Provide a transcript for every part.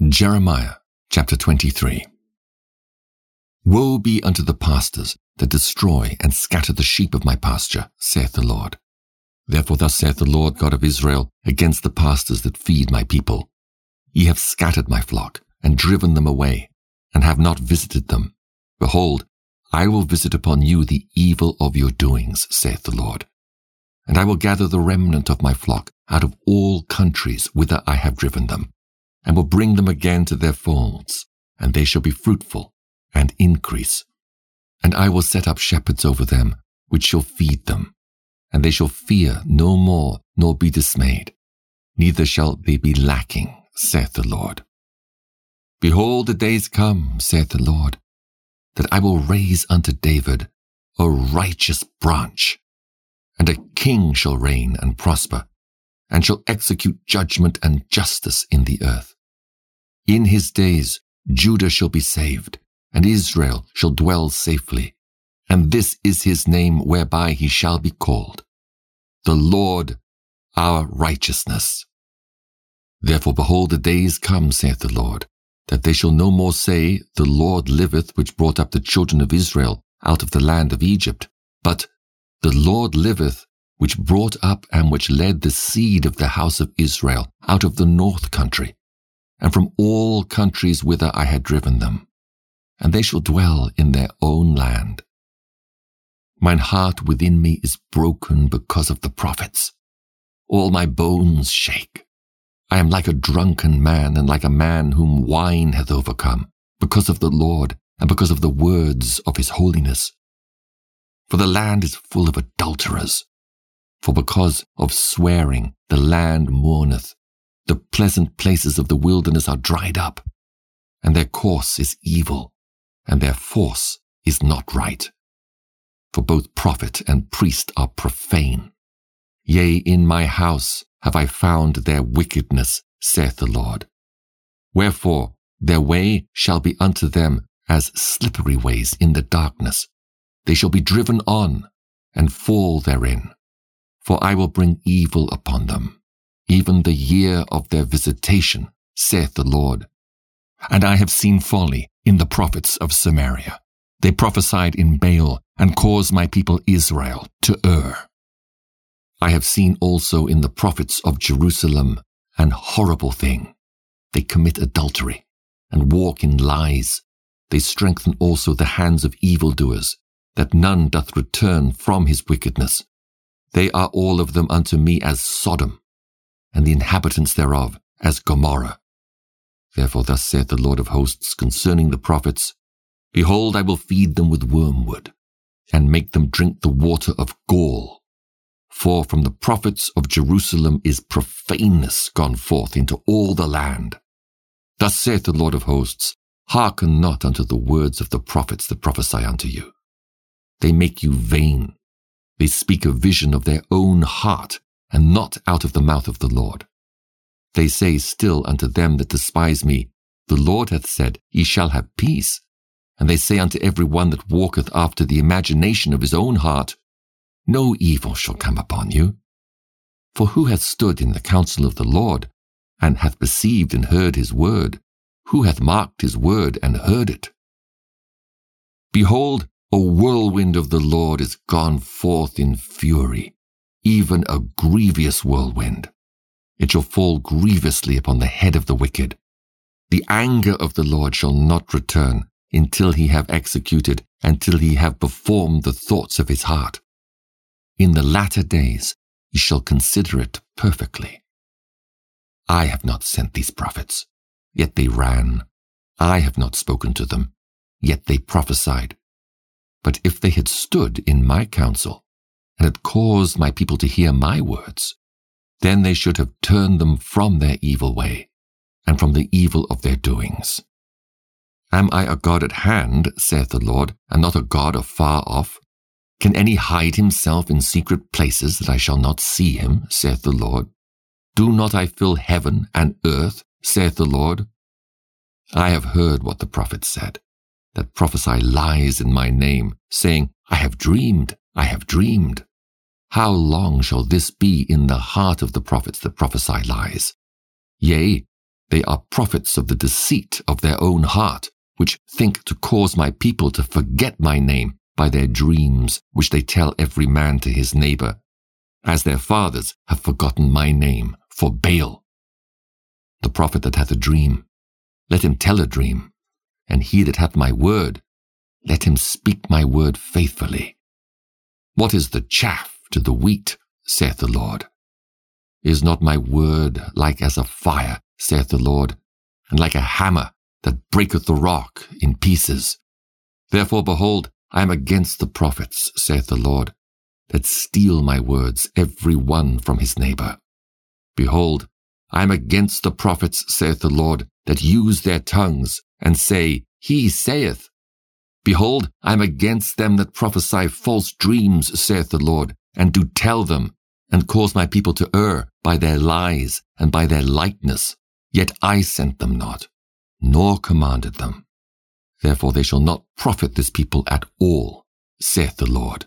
Jeremiah chapter 23. Woe be unto the pastors that destroy and scatter the sheep of my pasture, saith the Lord. Therefore thus saith the Lord God of Israel against the pastors that feed my people. Ye have scattered my flock, and driven them away, and have not visited them. Behold, I will visit upon you the evil of your doings, saith the Lord. And I will gather the remnant of my flock out of all countries whither I have driven them, and will bring them again to their folds, and they shall be fruitful, and increase. And I will set up shepherds over them, which shall feed them. And they shall fear no more, nor be dismayed. Neither shall they be lacking, saith the Lord. Behold, the days come, saith the Lord, that I will raise unto David a righteous branch, and a king shall reign and prosper, and shall execute judgment and justice in the earth. In his days Judah shall be saved, and Israel shall dwell safely, and this is his name whereby he shall be called, the Lord our righteousness. Therefore behold, the days come, saith the Lord, that they shall no more say, The Lord liveth, which brought up the children of Israel out of the land of Egypt, but the Lord liveth, which brought up and which led the seed of the house of Israel out of the north country, and from all countries whither I had driven them, and they shall dwell in their own land. Mine heart within me is broken because of the prophets. All my bones shake. I am like a drunken man, and like a man whom wine hath overcome, because of the Lord, and because of the words of his holiness. For the land is full of adulterers. For because of swearing the land mourneth. The pleasant places of the wilderness are dried up, and their course is evil, and their force is not right. For both prophet and priest are profane. Yea, in my house have I found their wickedness, saith the Lord. Wherefore their way shall be unto them as slippery ways in the darkness. They shall be driven on, and fall therein. For I will bring evil upon them, even the year of their visitation, saith the Lord. And I have seen folly in the prophets of Samaria. They prophesied in Baal, and caused my people Israel to err. I have seen also in the prophets of Jerusalem an horrible thing. They commit adultery, and walk in lies. They strengthen also the hands of evildoers, that none doth return from his wickedness. They are all of them unto me as Sodom, and the inhabitants thereof as Gomorrah. Therefore thus saith the Lord of hosts concerning the prophets, Behold, I will feed them with wormwood, and make them drink the water of gall. For from the prophets of Jerusalem is profaneness gone forth into all the land. Thus saith the Lord of hosts, Hearken not unto the words of the prophets that prophesy unto you. They make you vain. They speak a vision of their own heart, and not out of the mouth of the Lord. They say still unto them that despise me, The Lord hath said, Ye shall have peace. And they say unto every one that walketh after the imagination of his own heart, No evil shall come upon you. For who hath stood in the counsel of the Lord, and hath perceived and heard his word? Who hath marked his word and heard it? Behold, a whirlwind of the Lord is gone forth in fury, even a grievous whirlwind. It shall fall grievously upon the head of the wicked. The anger of the Lord shall not return, until he have executed, until he have performed the thoughts of his heart. In the latter days he shall consider it perfectly. I have not sent these prophets, yet they ran. I have not spoken to them, yet they prophesied. But if they had stood in my counsel, and had caused my people to hear my words, then they should have turned them from their evil way, and from the evil of their doings. Am I a God at hand, saith the Lord, and not a God afar off? Can any hide himself in secret places that I shall not see him, saith the Lord? Do not I fill heaven and earth, saith the Lord? I have heard what the prophets said, that prophesy lies in my name, saying, I have dreamed, I have dreamed. How long shall this be in the heart of the prophets that prophesy lies? Yea, They are prophets of the deceit of their own heart, which think to cause my people to forget my name by their dreams, which they tell every man to his neighbor, as their fathers have forgotten my name for Baal. The prophet that hath a dream, let him tell a dream, and he that hath my word, let him speak my word faithfully. What is the chaff to the wheat, saith the Lord? Is not my word like as a fire, saith the Lord, and like a hammer that breaketh the rock in pieces? Therefore, behold, I am against the prophets, saith the Lord, that steal my words, every one from his neighbor. Behold, I am against the prophets, saith the Lord, that use their tongues, and say, He saith. Behold, I am against them that prophesy false dreams, saith the Lord, and do tell them, and cause my people to err by their lies and by their lightness. Yet I sent them not, nor commanded them. Therefore they shall not profit this people at all, saith the Lord.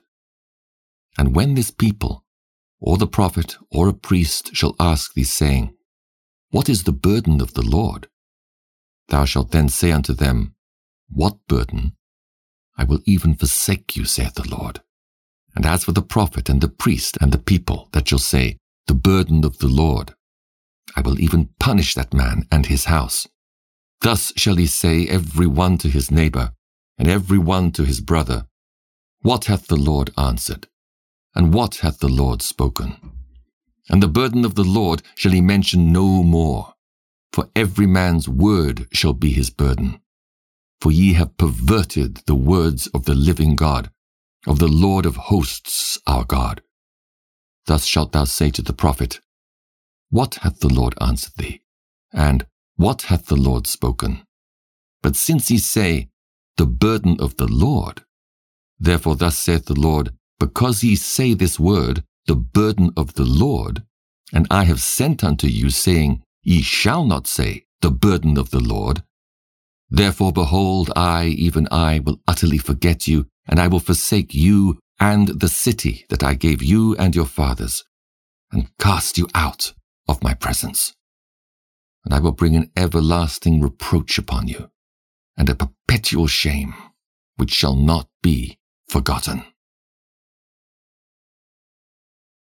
And when this people, or the prophet, or a priest, shall ask thee, saying, What is the burden of the Lord? Thou shalt then say unto them, What burden? I will even forsake you, saith the Lord. And as for the prophet and the priest and the people that shall say, The burden of the Lord, I will even punish that man and his house. Thus shall he say every one to his neighbor, and every one to his brother, What hath the Lord answered? And what hath the Lord spoken? And the burden of the Lord shall he mention no more, for every man's word shall be his burden. For ye have perverted the words of the living God, of the Lord of hosts our God. Thus shalt thou say to the prophet, What hath the Lord answered thee? And what hath the Lord spoken? But since ye say, The burden of the Lord, therefore thus saith the Lord, Because ye say this word, the burden of the Lord, and I have sent unto you, saying, Ye shall not say, The burden of the Lord. Therefore, behold, I, even I, will utterly forget you, and I will forsake you and the city that I gave you and your fathers, and cast you out of my presence. And I will bring an everlasting reproach upon you, and a perpetual shame, which shall not be forgotten.